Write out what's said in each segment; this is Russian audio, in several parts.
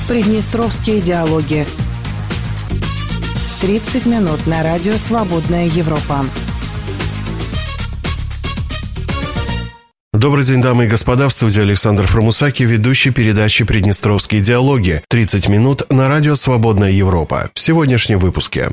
Приднестровские диалоги. 30 минут на радио «Свободная Европа». Добрый день, дамы и господа. В студии Александр Фромусаки, ведущий передачи «Приднестровские диалоги». 30 минут на радио «Свободная Европа». В сегодняшнем выпуске.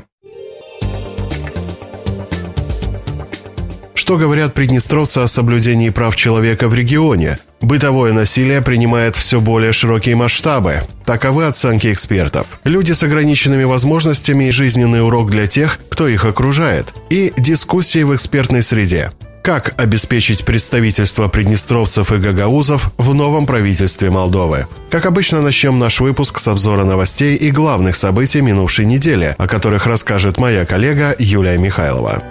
Что говорят приднестровцы о соблюдении прав человека в регионе? Бытовое насилие принимает все более широкие масштабы. Таковы оценки экспертов. Люди с ограниченными возможностями и жизненный урок для тех, кто их окружает. И дискуссии в экспертной среде. Как обеспечить представительство приднестровцев и гагаузов в новом правительстве Молдовы? Как обычно, начнем наш выпуск с обзора новостей и главных событий минувшей недели, о которых расскажет моя коллега Юлия Михайлова.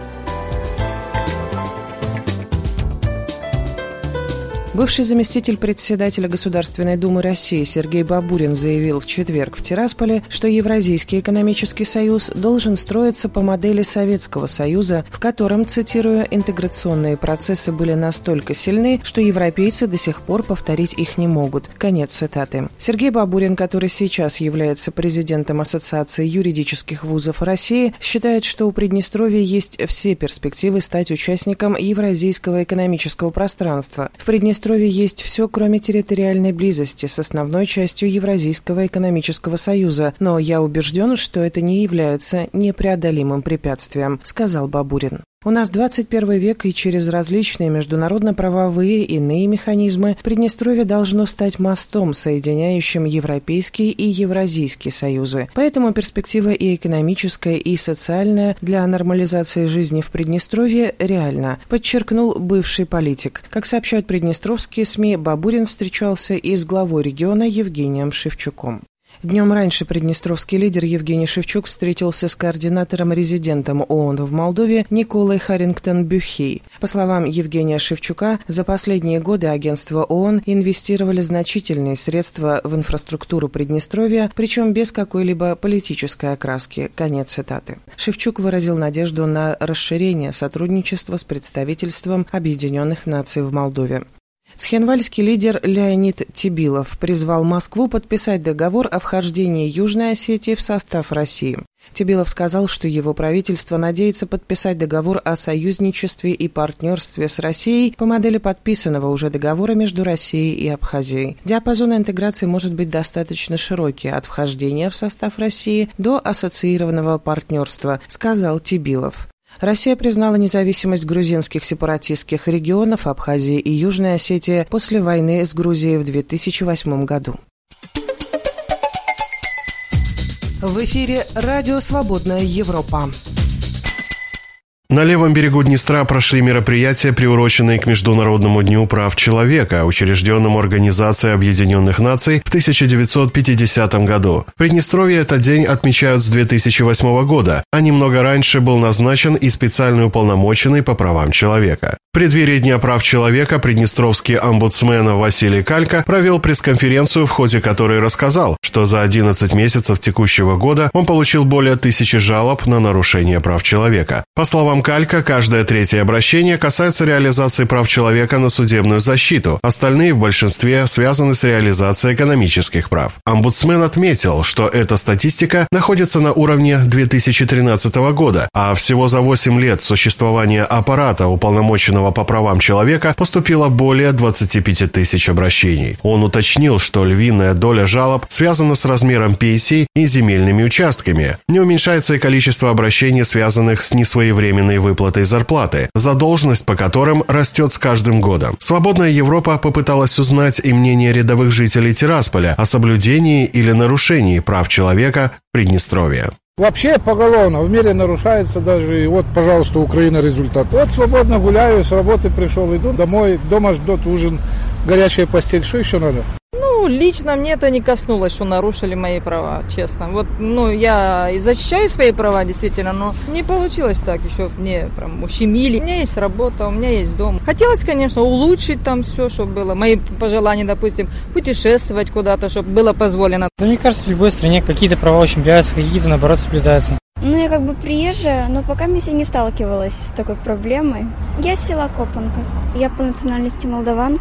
Бывший заместитель председателя Государственной Думы России Сергей Бабурин заявил в четверг в Тирасполе, что Евразийский экономический союз должен строиться по модели Советского Союза, в котором, цитирую, «интеграционные процессы были настолько сильны, что европейцы до сих пор повторить их не могут». Конец цитаты. Сергей Бабурин, который сейчас является президентом Ассоциации юридических вузов России, считает, что у Приднестровья есть все перспективы стать участником Евразийского экономического пространства. В Приднестровье есть все, кроме территориальной близости с основной частью Евразийского экономического союза, но я убежден, что это не является непреодолимым препятствием, сказал Бабурин. У нас 21 век, и через различные международно-правовые и иные механизмы Приднестровье должно стать мостом, соединяющим Европейский и Евразийский союзы. Поэтому перспектива и экономическая, и социальная для нормализации жизни в Приднестровье реальна, подчеркнул бывший политик. Как сообщают приднестровские СМИ, Бабурин встречался и с главой региона Евгением Шевчуком. Днем раньше приднестровский лидер Евгений Шевчук встретился с координатором-резидентом ООН в Молдове Николой Харрингтон-Бюхей. По словам Евгения Шевчука, за последние годы агентства ООН инвестировали значительные средства в инфраструктуру Приднестровья, причем без какой-либо политической окраски. Конец цитаты. Шевчук выразил надежду на расширение сотрудничества с представительством Объединенных Наций в Молдове. Цхинвальский лидер Леонид Тебилов призвал Москву подписать договор о вхождении Южной Осетии в состав России. Тебилов сказал, что его правительство надеется подписать договор о союзничестве и партнерстве с Россией по модели подписанного уже договора между Россией и Абхазией. Диапазон интеграции может быть достаточно широкий, от вхождения в состав России до ассоциированного партнерства, сказал Тебилов. Россия признала независимость грузинских сепаратистских регионов Абхазии и Южной Осетии после войны с Грузией в 2008 году. В эфире радио «Свободная Европа». На левом берегу Днестра прошли мероприятия, приуроченные к Международному дню прав человека, учрежденному Организацией Объединенных Наций в 1950 году. В Приднестровье этот день отмечают с 2008 года, а немного раньше был назначен и специальный уполномоченный по правам человека. В преддверии Дня прав человека приднестровский омбудсмен Василий Калька провел пресс-конференцию, в ходе которой рассказал, что за 11 месяцев текущего года он получил более 1000 жалоб на нарушение прав человека. По словам Калька, каждое третье обращение касается реализации прав человека на судебную защиту, остальные в большинстве связаны с реализацией экономических прав. Омбудсмен отметил, что эта статистика находится на уровне 2013 года, а всего за 8 лет существования аппарата уполномоченного по правам человека поступило более 25 тысяч обращений. Он уточнил, что львиная доля жалоб связана с размером пенсий и земельными участками. Не уменьшается и количество обращений, связанных с несвоевременной выплатой зарплаты, задолженность по которым растет с каждым годом. «Свободная Европа» попыталась узнать и мнение рядовых жителей Тирасполя о соблюдении или нарушении прав человека в Приднестровье. Вообще поголовно в мире нарушается даже, вот, пожалуйста, Украина результат. Вот свободно гуляю, с работы пришел, иду домой, дома ждет ужин, горячая постель, что еще надо? Лично мне это не коснулось, что нарушили мои права, честно. Я и защищаю свои права, действительно, но не получилось так еще, мне прям ущемили. У меня есть работа, у меня есть дом. Хотелось, конечно, улучшить там все, чтобы было. Мои пожелания, допустим, путешествовать куда-то, чтобы было позволено. Мне кажется, в любой стране какие-то права ущемляются, какие-то, наоборот, соблюдаются. Я как бы приезжая, но пока я не сталкивалась с такой проблемой. Я с села Копанка. Я по национальности молдаванка.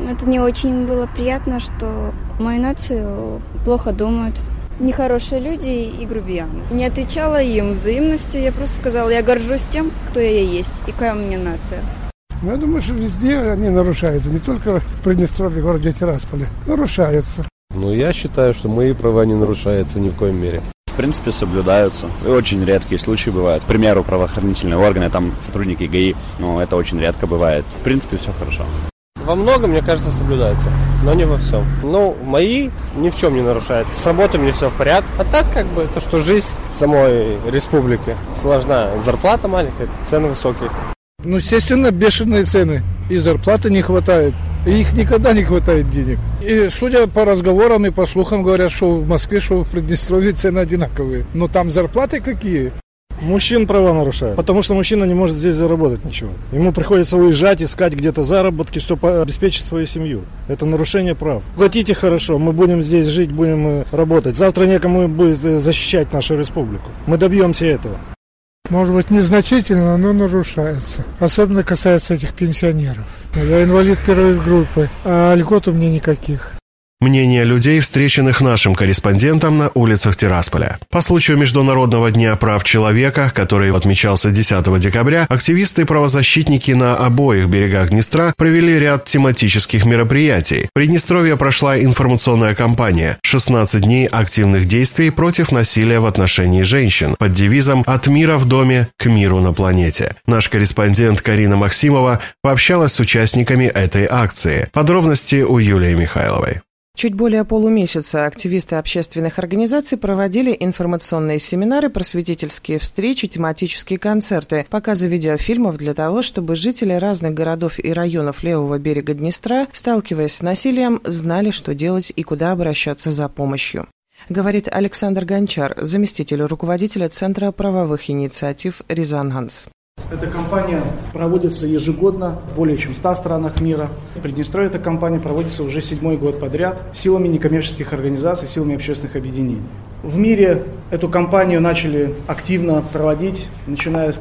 Это не очень было приятно, что мою нацию плохо думают. Нехорошие люди и грубияны. Не отвечала им взаимностью, я просто сказала, я горжусь тем, кто я есть и какая у меня нация. Я думаю, что везде они нарушаются, не только в Приднестровье, городе Тирасполе. Нарушаются. Я считаю, что мои права не нарушаются ни в коем мере. В принципе, соблюдаются. И очень редкие случаи бывают. К примеру, правоохранительные органы, там сотрудники ГАИ, это очень редко бывает. В принципе, все хорошо. Во многом, мне кажется, соблюдается, но не во всем. Мои ни в чем не нарушаются. С работой мне все в порядке. А так, то, что жизнь самой республики сложна. Зарплата маленькая, цены высокие. Естественно, бешеные цены. И зарплаты не хватает. И их никогда не хватает денег. И судя по разговорам и по слухам, говорят, что в Москве, что в Приднестровье цены одинаковые. Но там зарплаты какие? Мужчин права нарушают, потому что мужчина не может здесь заработать ничего. Ему приходится уезжать, искать где-то заработки, чтобы обеспечить свою семью. Это нарушение прав. Платите хорошо, мы будем здесь жить, будем работать. Завтра некому будет защищать нашу республику. Мы добьемся этого. Может быть, незначительно, но нарушается. Особенно касается этих пенсионеров. Я инвалид первой группы, а льгот у меня никаких. Мнение людей, встреченных нашим корреспондентом на улицах Тирасполя. По случаю Международного дня прав человека, который отмечался 10 декабря, активисты и правозащитники на обоих берегах Днестра провели ряд тематических мероприятий. В Приднестровье прошла информационная кампания «16 дней активных действий против насилия в отношении женщин» под девизом «От мира в доме к миру на планете». Наш корреспондент Карина Максимова пообщалась с участниками этой акции. Подробности у Юлии Михайловой. Чуть более полумесяца активисты общественных организаций проводили информационные семинары, просветительские встречи, тематические концерты, показы видеофильмов для того, чтобы жители разных городов и районов левого берега Днестра, сталкиваясь с насилием, знали, что делать и куда обращаться за помощью. Говорит Александр Гончар, заместитель руководителя Центра правовых инициатив «Резонанс». Эта кампания проводится ежегодно в более чем 100 странах мира. В Приднестровье эта кампания проводится уже 7-й год подряд силами некоммерческих организаций, силами общественных объединений. В мире эту кампанию начали активно проводить, начиная с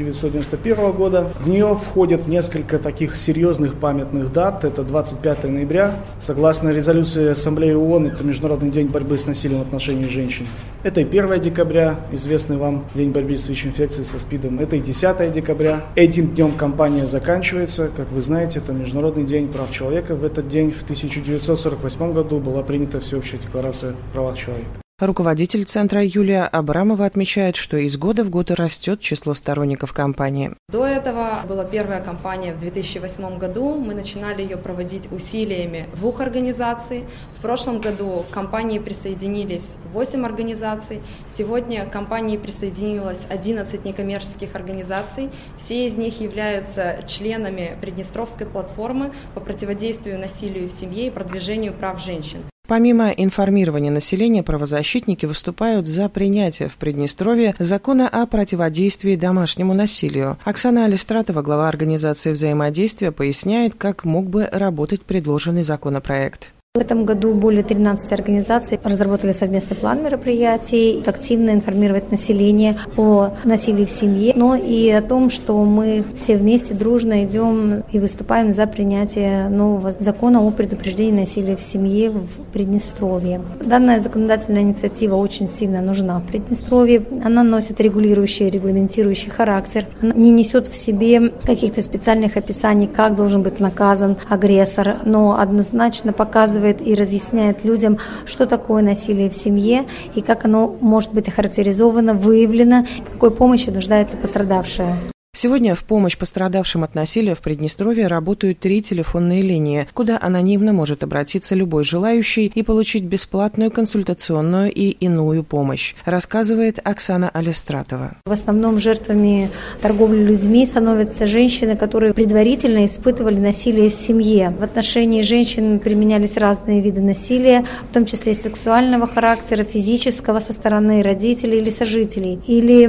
1991 года. В нее входят несколько таких серьезных памятных дат. Это 25 ноября. Согласно резолюции Ассамблеи ООН, это Международный день борьбы с насилием в отношении женщин. Это и 1 декабря, известный вам День борьбы с ВИЧ-инфекцией, со СПИДом. Это и 10 декабря. Этим днем кампания заканчивается. Как вы знаете, это Международный день прав человека. В этот день, в 1948 году, была принята Всеобщая декларация о правах человека. Руководитель Центра Юлия Абрамова отмечает, что из года в год растет число сторонников кампании. До этого была первая кампания в 2008 году. Мы начинали ее проводить усилиями 2 организаций. В прошлом году к кампании присоединились 8 организаций. Сегодня к кампании присоединилось 11 некоммерческих организаций. Все из них являются членами Приднестровской платформы по противодействию насилию в семье и продвижению прав женщин. Помимо информирования населения, правозащитники выступают за принятие в Приднестровье закона о противодействии домашнему насилию. Оксана Алистратова, глава организации взаимодействия, поясняет, как мог бы работать предложенный законопроект. В этом году более 13 организаций разработали совместный план мероприятий, активно информировать население о насилии в семье, но и о том, что мы все вместе дружно идем и выступаем за принятие нового закона о предупреждении насилия в семье в Приднестровье. Данная законодательная инициатива очень сильно нужна в Приднестровье. Она носит регулирующий, регламентирующий характер. Она не несет в себе каких-то специальных описаний, как должен быть наказан агрессор, но однозначно показывает и разъясняет людям, что такое насилие в семье и как оно может быть охарактеризовано, выявлено, в какой помощи нуждается пострадавшая. Сегодня в помощь пострадавшим от насилия в Приднестровье работают 3 телефонные линии, куда анонимно может обратиться любой желающий и получить бесплатную консультационную и иную помощь, рассказывает Оксана Алистратова. В основном жертвами торговли людьми становятся женщины, которые предварительно испытывали насилие в семье. В отношении женщин применялись разные виды насилия, в том числе и сексуального характера, физического со стороны родителей или сожителей, или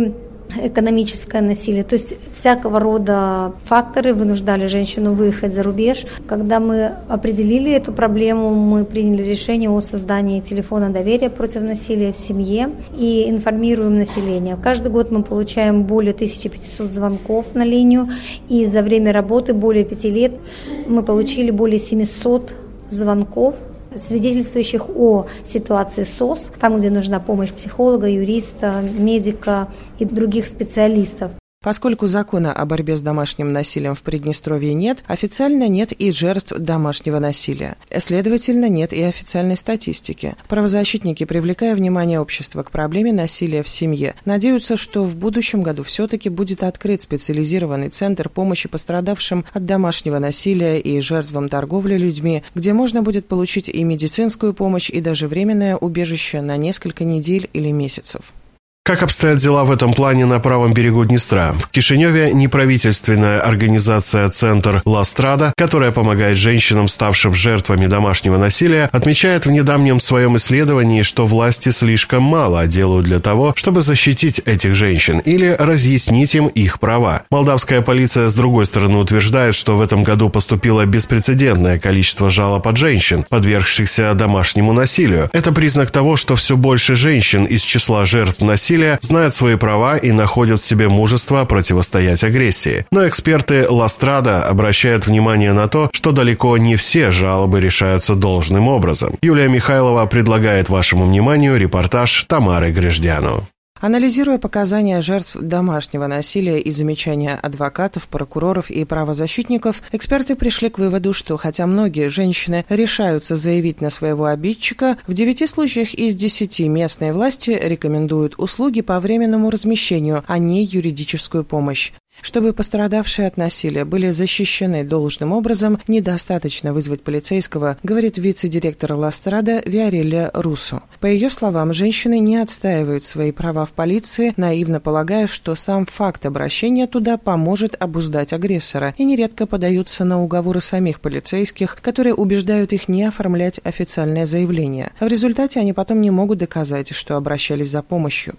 экономическое насилие. То есть всякого рода факторы вынуждали женщину выехать за рубеж. Когда мы определили эту проблему, мы приняли решение о создании телефона доверия против насилия в семье и информируем население. Каждый год мы получаем более 1500 звонков на линию, и за время работы более 5 лет мы получили более 700 звонков, свидетельствующих о ситуации СОС, там, где нужна помощь психолога, юриста, медика и других специалистов. Поскольку закона о борьбе с домашним насилием в Приднестровье нет, официально нет и жертв домашнего насилия. Следовательно, нет и официальной статистики. Правозащитники, привлекая внимание общества к проблеме насилия в семье, надеются, что в будущем году все-таки будет открыт специализированный центр помощи пострадавшим от домашнего насилия и жертвам торговли людьми, где можно будет получить и медицинскую помощь, и даже временное убежище на несколько недель или месяцев. Как обстоят дела в этом плане на правом берегу Днестра? В Кишиневе неправительственная организация «Центр Ла Страда», которая помогает женщинам, ставшим жертвами домашнего насилия, отмечает в недавнем своем исследовании, что власти слишком мало делают для того, чтобы защитить этих женщин или разъяснить им их права. Молдавская полиция, с другой стороны, утверждает, что в этом году поступило беспрецедентное количество жалоб от женщин, подвергшихся домашнему насилию. Это признак того, что все больше женщин из числа жертв насилия знают свои права и находят в себе мужество противостоять агрессии. Но эксперты Ла Страда обращают внимание на то, что далеко не все жалобы решаются должным образом. Юлия Михайлова предлагает вашему вниманию репортаж Тамары Гриждяну. Анализируя показания жертв домашнего насилия и замечания адвокатов, прокуроров и правозащитников, эксперты пришли к выводу, что хотя многие женщины решаются заявить на своего обидчика, в 9 случаях из 10 местные власти рекомендуют услуги по временному размещению, а не юридическую помощь. Чтобы пострадавшие от насилия были защищены должным образом, недостаточно вызвать полицейского, говорит вице-директор Ла Страда Виорелия Руссо. По ее словам, женщины не отстаивают свои права в полиции, наивно полагая, что сам факт обращения туда поможет обуздать агрессора, и нередко подаются на уговоры самих полицейских, которые убеждают их не оформлять официальное заявление. В результате они потом не могут доказать, что обращались за помощью.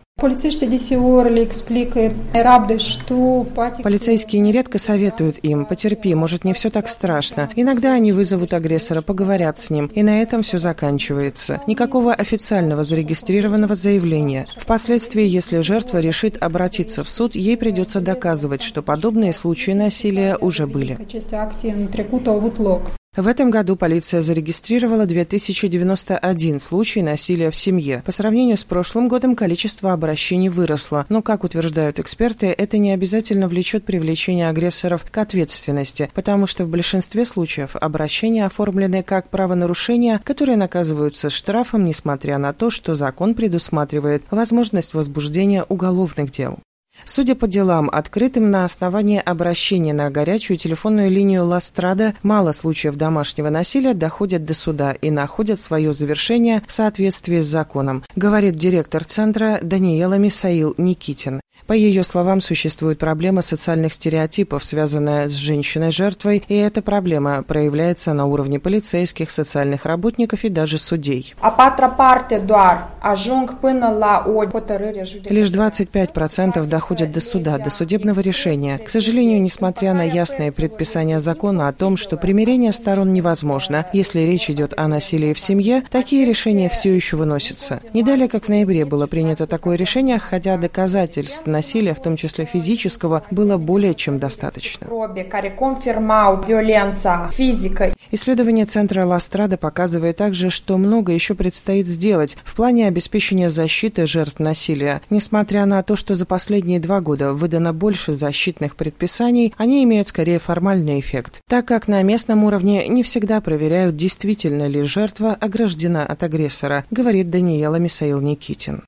Полицейские нередко советуют им: потерпи, может, не все так страшно. Иногда они вызовут агрессора, поговорят с ним, и на этом все заканчивается. Никакого официального зарегистрированного заявления. Впоследствии, если жертва решит обратиться в суд, ей придется доказывать, что подобные случаи насилия уже были. В этом году полиция зарегистрировала 2091 случай насилия в семье. По сравнению с прошлым годом количество обращений выросло, но, как утверждают эксперты, это не обязательно влечет привлечение агрессоров к ответственности, потому что в большинстве случаев обращения оформлены как правонарушения, которые наказываются штрафом, несмотря на то, что закон предусматривает возможность возбуждения уголовных дел. Судя по делам, открытым на основании обращения на горячую телефонную линию Ла Страда, мало случаев домашнего насилия доходят до суда и находят свое завершение в соответствии с законом, говорит директор центра Даниэла Мисаил Никитин. По ее словам, существует проблема социальных стереотипов, связанная с женщиной-жертвой, и эта проблема проявляется на уровне полицейских, социальных работников и даже судей. Лишь 25% доходят до суда, до судебного решения. К сожалению, несмотря на ясные предписания закона о том, что примирение сторон невозможно, если речь идет о насилии в семье, такие решения все еще выносятся. Не далее, как в ноябре, было принято такое решение, хотя доказательств насилия, в том числе физического, было более чем достаточно. Исследование Центра Ла Страда показывает также, что много еще предстоит сделать в плане обеспечения защиты жертв насилия. Несмотря на то, что за последние 2 года выдано больше защитных предписаний, они имеют скорее формальный эффект, так как на местном уровне не всегда проверяют, действительно ли жертва ограждена от агрессора, говорит Даниэла Мисаил Никитин.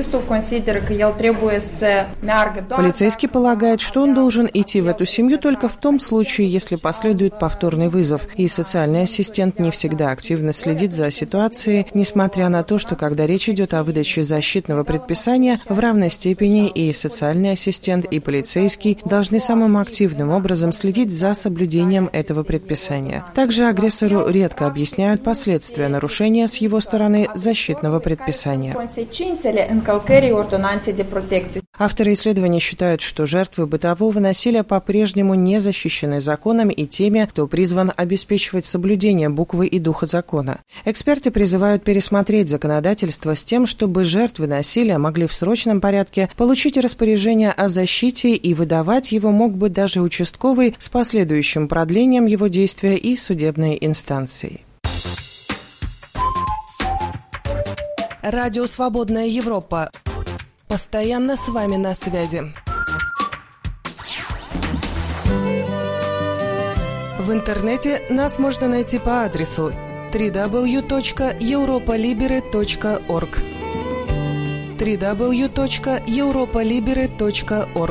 Полицейский полагает, что он должен идти в эту семью только в том случае, если последует повторный вызов, и социальный ассистент не всегда активно следит за ситуацией, несмотря на то, что когда речь идет о выдаче защитного предписания, в равной степени и социальный ассистент, и полицейский должны самым активным образом следить за соблюдением этого предписания. Также агрессору редко объясняют последствия нарушения с его стороны защитного предписания. Авторы исследований считают, что жертвы бытового насилия по-прежнему не защищены законом и теми, кто призван обеспечивать соблюдение буквы и духа закона. Эксперты призывают пересмотреть законодательство с тем, чтобы жертвы насилия могли в срочном порядке получить распоряжение о защите, и выдавать его мог бы даже участковый с последующим продлением его действия и судебной инстанцией. Радио «Свободная Европа». Постоянно с вами на связи. В интернете нас можно найти по адресу www.europolibere.org www.europolibere.org.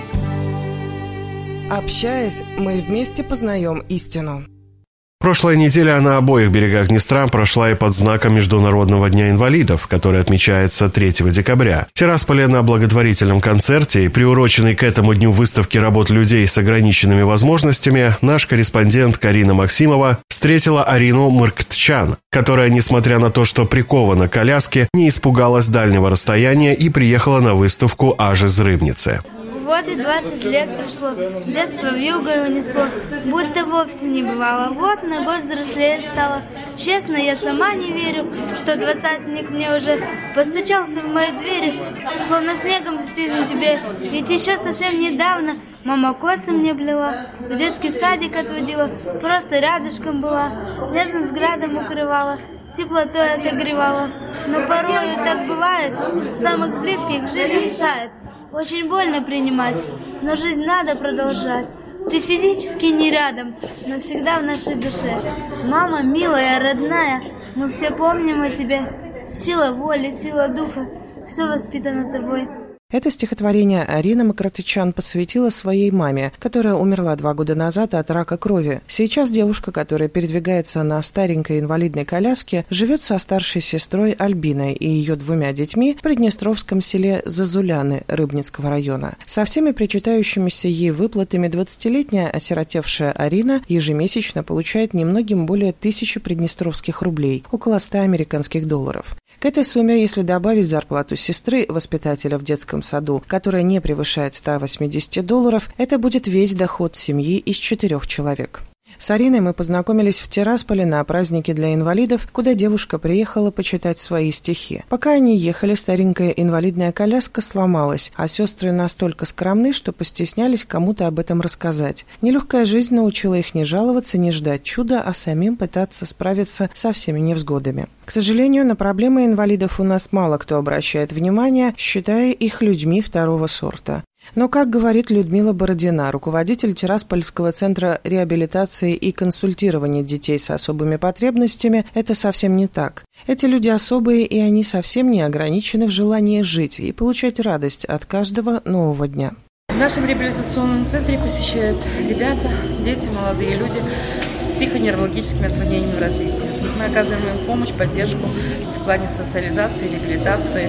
Общаясь, мы вместе познаем истину. Прошлая неделя на обоих берегах Днестра прошла и под знаком Международного дня инвалидов, который отмечается 3 декабря. В Тирасполе на благотворительном концерте, приуроченной к этому дню выставки работ людей с ограниченными возможностями, наш корреспондент Карина Максимова встретила Арину Мырктчан, которая, несмотря на то, что прикована к коляске, не испугалась дальнего расстояния и приехала на выставку аж из Рыбницы. Вот и 20 лет прошло, детство вьюгой унесло, будто вовсе не бывало. Вот на год взрослее стало. Честно, я сама не верю, что двадцатник мне уже постучался в мои двери, словно снегом стигнет тебе. Ведь еще совсем недавно мама косы мне плела, в детский садик отводила, просто рядышком была, нежным взглядом укрывала, теплотой отогревала. Но порою так бывает, самых близких жизнь лишает. Очень больно принимать, но жить надо продолжать. Ты физически не рядом, но всегда в нашей душе. Мама, милая, родная, мы все помним о тебе. Сила воли, сила духа, все воспитано тобой. Это стихотворение Арина Мырктчан посвятила своей маме, которая умерла 2 года назад от рака крови. Сейчас девушка, которая передвигается на старенькой инвалидной коляске, живет со старшей сестрой Альбиной и ее 2 детьми в приднестровском селе Зазуляны Рыбницкого района. Со всеми причитающимися ей выплатами 20-летняя осиротевшая Арина ежемесячно получает немногим более 1000 приднестровских рублей, около 100 американских долларов. К этой сумме, если добавить зарплату сестры, воспитателя в детском саду, которая не превышает 180 долларов, это будет весь доход семьи из 4 человек. С Ариной мы познакомились в Тирасполе на празднике для инвалидов, куда девушка приехала почитать свои стихи. Пока они ехали, старенькая инвалидная коляска сломалась, а сестры настолько скромны, что постеснялись кому-то об этом рассказать. Нелегкая жизнь научила их не жаловаться, не ждать чуда, а самим пытаться справиться со всеми невзгодами. К сожалению, на проблемы инвалидов у нас мало кто обращает внимание, считая их людьми 2-го сорта. Но, как говорит Людмила Бородина, руководитель Тираспольского центра реабилитации и консультирования детей с особыми потребностями, это совсем не так. Эти люди особые, и они совсем не ограничены в желании жить и получать радость от каждого нового дня. В нашем реабилитационном центре посещают ребята, дети, молодые люди с психоневрологическими отклонениями в развитии. Мы оказываем им помощь, поддержку в плане социализации, реабилитации,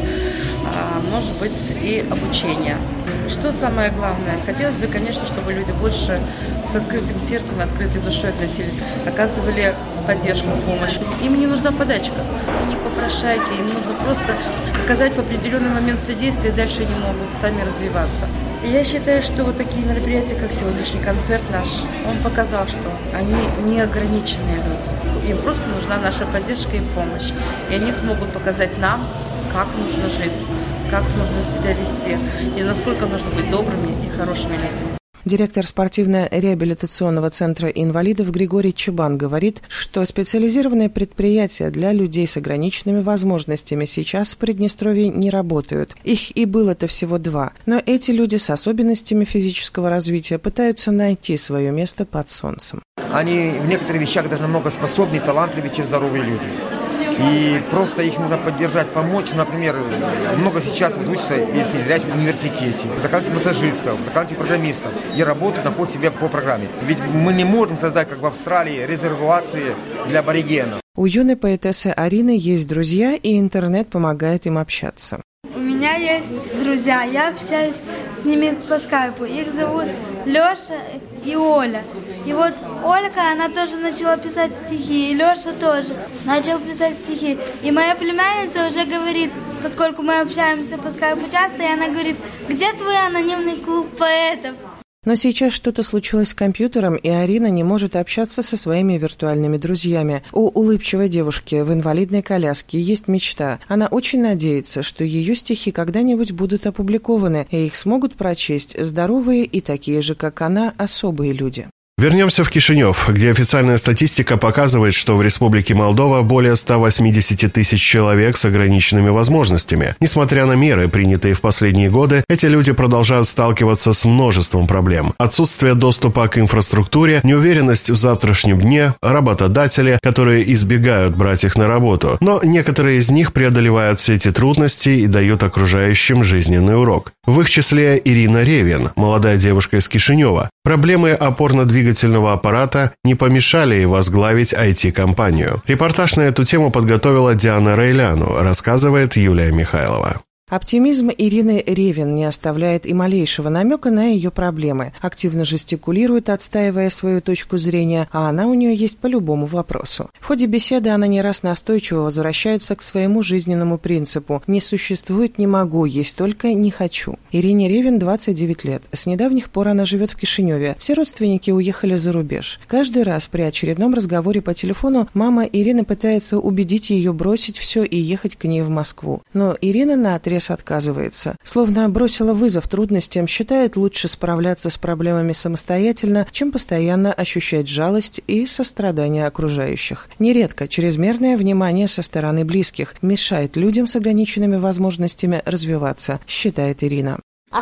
может быть, и обучения. Что самое главное? Хотелось бы, конечно, чтобы люди больше с открытым сердцем, открытой душой относились, оказывали поддержку, помощь. Им не нужна подачка, не попрошайки, им нужно просто оказать в определенный момент содействие, и дальше они могут сами развиваться. И я считаю, что вот такие мероприятия, как сегодняшний концерт наш, он показал, что они не ограниченные люди. Им просто нужна наша поддержка и помощь. И они смогут показать нам, как нужно жить, как нужно себя вести и насколько нужно быть добрыми и хорошими людьми. Директор спортивно-реабилитационного центра инвалидов Григорий Чебан говорит, что специализированные предприятия для людей с ограниченными возможностями сейчас в Приднестровье не работают. Их и было-то всего 2. Но эти люди с особенностями физического развития пытаются найти свое место под солнцем. Они в некоторых вещах даже намного способнее, талантливее, чем здоровые люди. И просто их нужно поддержать, помочь. Например, много сейчас учатся, если не зря, в университете, заканчивают массажистов, заканчивают программистов и работают, находят себя по программе. Ведь мы не можем создать, как в Австралии, резервации для аборигенов. У юной поэтессы Арины есть друзья, и интернет помогает им общаться. У меня есть друзья, я общаюсь с ними по скайпу. Их зовут Леша и Оля. И вот Ольга, она тоже начала писать стихи, и Леша тоже начал писать стихи. И моя племянница уже говорит, поскольку мы общаемся по скайпу часто, и она говорит, где твой анонимный клуб поэтов? Но сейчас что-то случилось с компьютером, и Арина не может общаться со своими виртуальными друзьями. У улыбчивой девушки в инвалидной коляске есть мечта. Она очень надеется, что ее стихи когда-нибудь будут опубликованы, и их смогут прочесть здоровые и такие же, как она, особые люди. Вернемся в Кишинев, где официальная статистика показывает, что в Республике Молдова более 180 тысяч человек с ограниченными возможностями. Несмотря на меры, принятые в последние годы, эти люди продолжают сталкиваться с множеством проблем. Отсутствие доступа к инфраструктуре, неуверенность в завтрашнем дне, работодатели, которые избегают брать их на работу. Но некоторые из них преодолевают все эти трудности и дают окружающим жизненный урок. В их числе Ирина Ревин, молодая девушка из Кишинева. Проблемы опорно-двигательного аппарата не помешали ей возглавить IT-компанию. Репортаж на эту тему подготовила Диана Рейляну, рассказывает Юлия Михайлова. Оптимизм Ирины Ревин не оставляет и малейшего намека на ее проблемы. Активно жестикулирует, отстаивая свою точку зрения, а она у нее есть по любому вопросу. В ходе беседы она не раз настойчиво возвращается к своему жизненному принципу «не существует «не могу», есть только «не хочу». Ирине Ревин 29 лет. С недавних пор она живет в Кишиневе. Все родственники уехали за рубеж. Каждый раз при очередном разговоре по телефону мама Ирины пытается убедить ее бросить все и ехать к ней в Москву. Но Ирина наотрез отказывается. Словно бросила вызов трудностям, считает лучше справляться с проблемами самостоятельно, чем постоянно ощущать жалость и сострадание окружающих. Нередко чрезмерное внимание со стороны близких мешает людям с ограниченными возможностями развиваться, считает Ирина.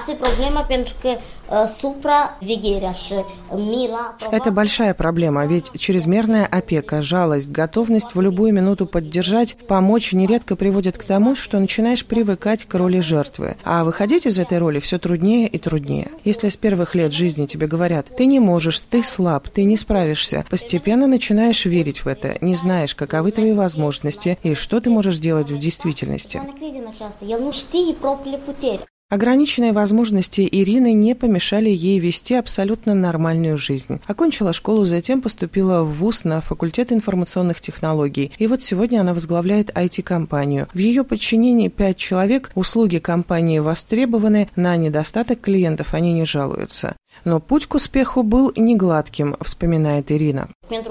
Это большая проблема, ведь чрезмерная опека, жалость, готовность в любую минуту поддержать, помочь нередко приводит к тому, что начинаешь привыкать к роли жертвы. А выходить из этой роли все труднее и труднее. Если с первых лет жизни тебе говорят «ты не можешь, ты слаб, ты не справишься», постепенно начинаешь верить в это, не знаешь, каковы твои возможности и что ты можешь делать в действительности. Ограниченные возможности Ирины не помешали ей вести абсолютно нормальную жизнь. Окончила школу, затем поступила в вуз на факультет информационных технологий. И вот сегодня она возглавляет IT-компанию. В ее подчинении 5 человек, услуги компании востребованы, на недостаток клиентов они не жалуются. Но путь к успеху был не гладким, вспоминает Ирина.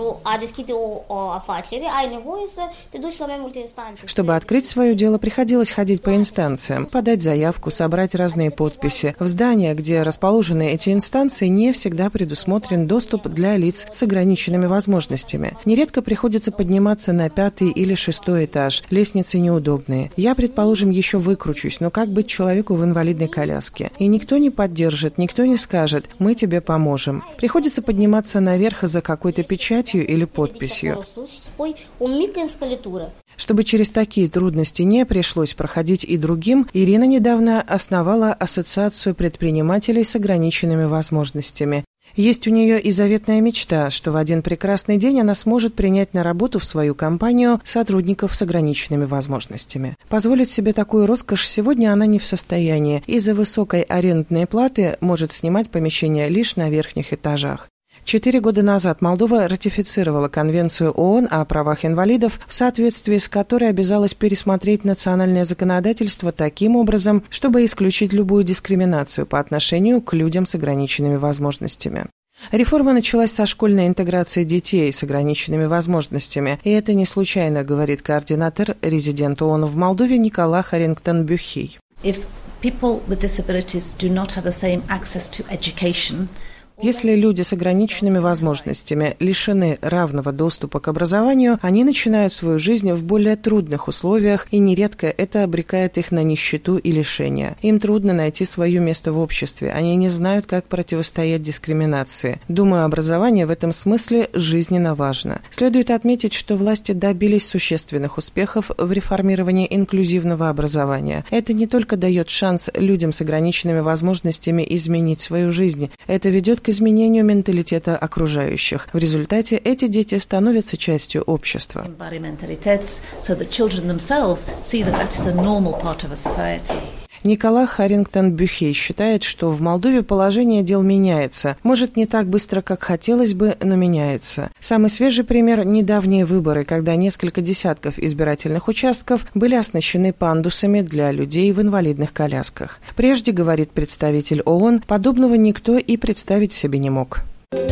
Чтобы открыть свое дело, приходилось ходить по инстанциям, подать заявку, собрать разные подписи. В здания, где расположены эти инстанции, не всегда предусмотрен доступ для лиц с ограниченными возможностями. Нередко приходится подниматься на 5-й или 6-й этаж. Лестницы неудобные. Я, предположим, еще выкручусь, но как быть человеку в инвалидной коляске? И никто не поддержит, никто не скажет «мы тебе поможем». Приходится подниматься наверх за какой-то печатью или подписью. Чтобы через такие трудности не пришлось проходить и другим, Ирина недавно основала Ассоциацию предпринимателей с ограниченными возможностями. Есть у нее и заветная мечта, что в один прекрасный день она сможет принять на работу в свою компанию сотрудников с ограниченными возможностями. Позволить себе такую роскошь сегодня она не в состоянии. Из-за высокой арендной платы может снимать помещения лишь на верхних этажах. 4 года назад Молдова ратифицировала Конвенцию ООН о правах инвалидов, в соответствии с которой обязалась пересмотреть национальное законодательство таким образом, чтобы исключить любую дискриминацию по отношению к людям с ограниченными возможностями. Реформа началась со школьной интеграции детей с ограниченными возможностями, и это не случайно, говорит координатор, резидент ООН в Молдове Никола Харингтон-Бюхий. Если люди с ограниченными возможностями лишены равного доступа к образованию, они начинают свою жизнь в более трудных условиях, и нередко это обрекает их на нищету и лишения. Им трудно найти свое место в обществе, они не знают, как противостоять дискриминации. Думаю, образование в этом смысле жизненно важно. Следует отметить, что власти добились существенных успехов в реформировании инклюзивного образования. Это не только дает шанс людям с ограниченными возможностями изменить свою жизнь, это ведет к изменению менталитета окружающих. В результате эти дети становятся частью общества. Никола Харрингтон-Бюхей считает, что в Молдове положение дел меняется. Может, не так быстро, как хотелось бы, но меняется. Самый свежий пример – недавние выборы, когда несколько десятков избирательных участков были оснащены пандусами для людей в инвалидных колясках. Прежде, говорит представитель ООН, подобного никто и представить себе не мог.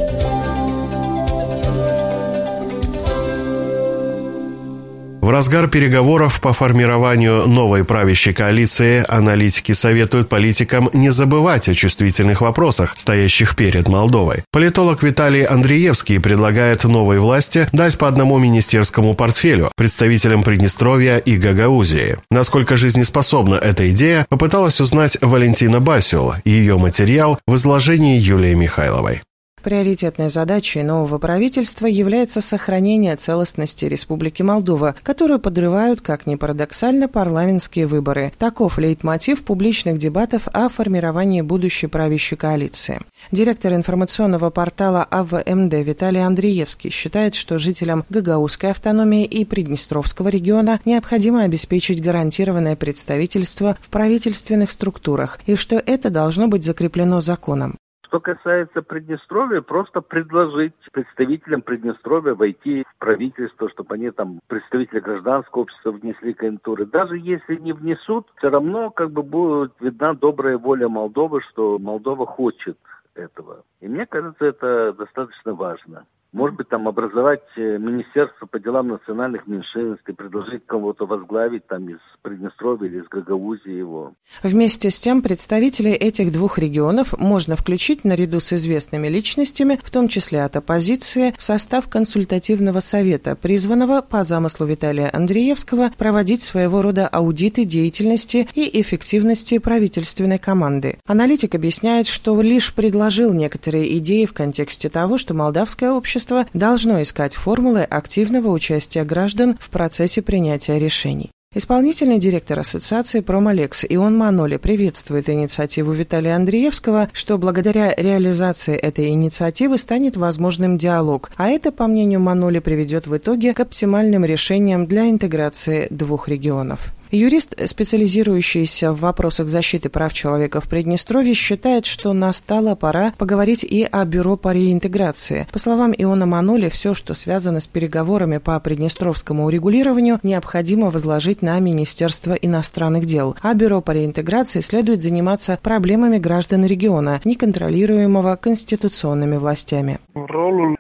В разгар переговоров по формированию новой правящей коалиции аналитики советуют политикам не забывать о чувствительных вопросах, стоящих перед Молдовой. Политолог Виталий Андреевский предлагает новой власти дать по одному министерскому портфелю представителям Приднестровья и Гагаузии. Насколько жизнеспособна эта идея, попыталась узнать Валентина Басюл, ее материал в изложении Юлии Михайловой. Приоритетной задачей нового правительства является сохранение целостности Республики Молдова, которую подрывают, как ни парадоксально, парламентские выборы. Таков лейтмотив публичных дебатов о формировании будущей правящей коалиции. Директор информационного портала АВМД Виталий Андреевский считает, что жителям Гагаузской автономии и Приднестровского региона необходимо обеспечить гарантированное представительство в правительственных структурах и что это должно быть закреплено законом. Что касается Приднестровья, просто предложить представителям Приднестровья войти в правительство, чтобы они там, представители гражданского общества, внесли кандидатуры. Даже если не внесут, все равно будет видна добрая воля Молдовы, что Молдова хочет этого. И мне кажется, это достаточно важно. Может быть, там образовать министерство по делам национальных меньшинств и предложить кого-то возглавить там из Приднестровья или из Гагаузии его. Вместе с тем, представителей этих двух регионов можно включить наряду с известными личностями, в том числе от оппозиции, в состав консультативного совета, призванного по замыслу Виталия Андреевского проводить своего рода аудиты деятельности и эффективности правительственной команды. Аналитик объясняет, что лишь предложил некоторые идеи в контексте того, что молдавское общество должно искать формулы активного участия граждан в процессе принятия решений. Исполнительный директор ассоциации «Промалекс» Ион Маноли приветствует инициативу Виталия Андреевского, что благодаря реализации этой инициативы станет возможным диалог, а это, по мнению Маноли, приведет в итоге к оптимальным решениям для интеграции двух регионов. Юрист, специализирующийся в вопросах защиты прав человека в Приднестровье, считает, что настала пора поговорить и о бюро по реинтеграции. По словам Иона Маноли, все, что связано с переговорами по приднестровскому урегулированию, необходимо возложить на Министерство иностранных дел, а бюро по реинтеграции следует заниматься проблемами граждан региона, неконтролируемого конституционными властями. Роль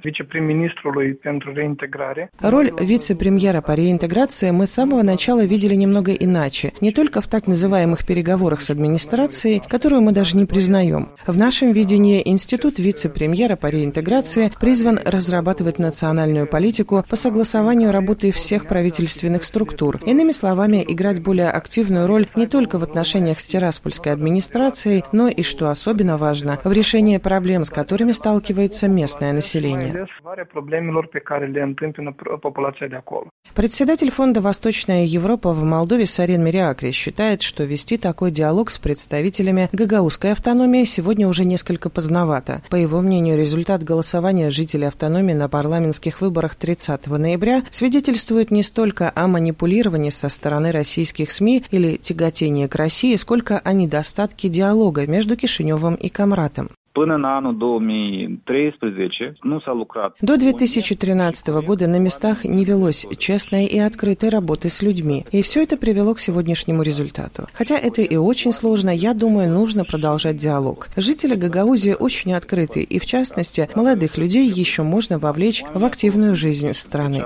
вице-премьера по реинтеграции мы с самого начала видели немного иначе, не только в так называемых переговорах с администрацией, которую мы даже не признаем. В нашем видении Институт вице-премьера по реинтеграции призван разрабатывать национальную политику по согласованию работы всех правительственных структур. Иными словами, играть более активную роль не только в отношениях с Тираспольской администрацией, но и, что особенно важно, в решении проблем, с которыми сталкивается местное население. Председатель фонда «Восточная Европа» в Молдове Сарин Мириакри считает, что вести такой диалог с представителями гагаузской автономии сегодня уже несколько поздновато. По его мнению, результат голосования жителей автономии на парламентских выборах 30 ноября свидетельствует не столько о манипулировании со стороны российских СМИ или тяготении к России, сколько о недостатке диалога между Кишиневым и Камратом. До 2013 года на местах не велось честной и открытой работы с людьми, и все это привело к сегодняшнему результату. Хотя это и очень сложно, я думаю, нужно продолжать диалог. Жители Гагаузии очень открыты, и в частности, молодых людей еще можно вовлечь в активную жизнь страны.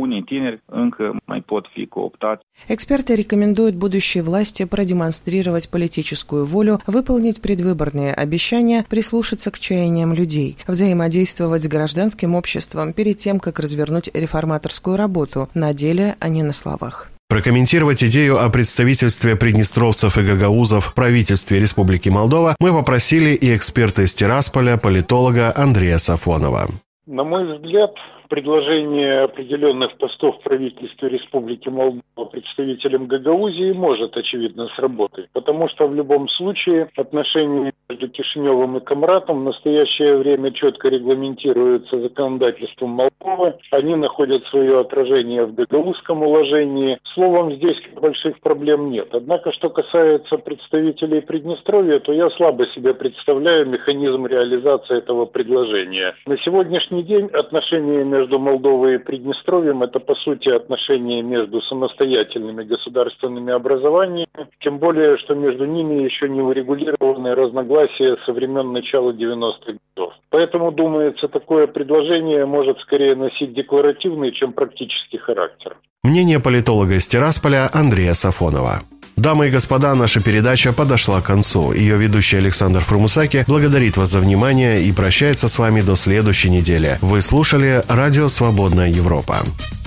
Эксперты рекомендуют будущей власти продемонстрировать политическую волю, выполнить предвыборные обещания, прислушаться к чаяниям людей, взаимодействовать с гражданским обществом перед тем, как развернуть реформаторскую работу на деле, а не на словах. Прокомментировать идею о представительстве приднестровцев и гагаузов в правительстве Республики Молдова мы попросили и эксперта из Тирасполя, политолога Андрея Сафонова. На мой взгляд, Предложение определенных постов в правительстве Республики Молдова представителям Гагаузии может, очевидно, сработать, потому что в любом случае отношения между Кишиневым и Камратом в настоящее время четко регламентируются законодательством Молдовы. Они находят свое отражение в Гагаузском уложении. Словом, здесь больших проблем нет. Однако, что касается представителей Приднестровья, то я слабо себе представляю механизм реализации этого предложения. На сегодняшний день отношения между Молдовой и Приднестровьем – это, по сути, отношения между самостоятельными государственными образованиями, тем более, что между ними еще не урегулированы разногласия со времен начала 90-х годов. Поэтому, думается, такое предложение может скорее носить декларативный, чем практический характер. Мнение политолога из Тирасполя Андрея Сафонова. Дамы и господа, наша передача подошла к концу. Ее ведущий Александр Фрумусаки благодарит вас за внимание и прощается с вами до следующей недели. Вы слушали «Радио Свободная Европа».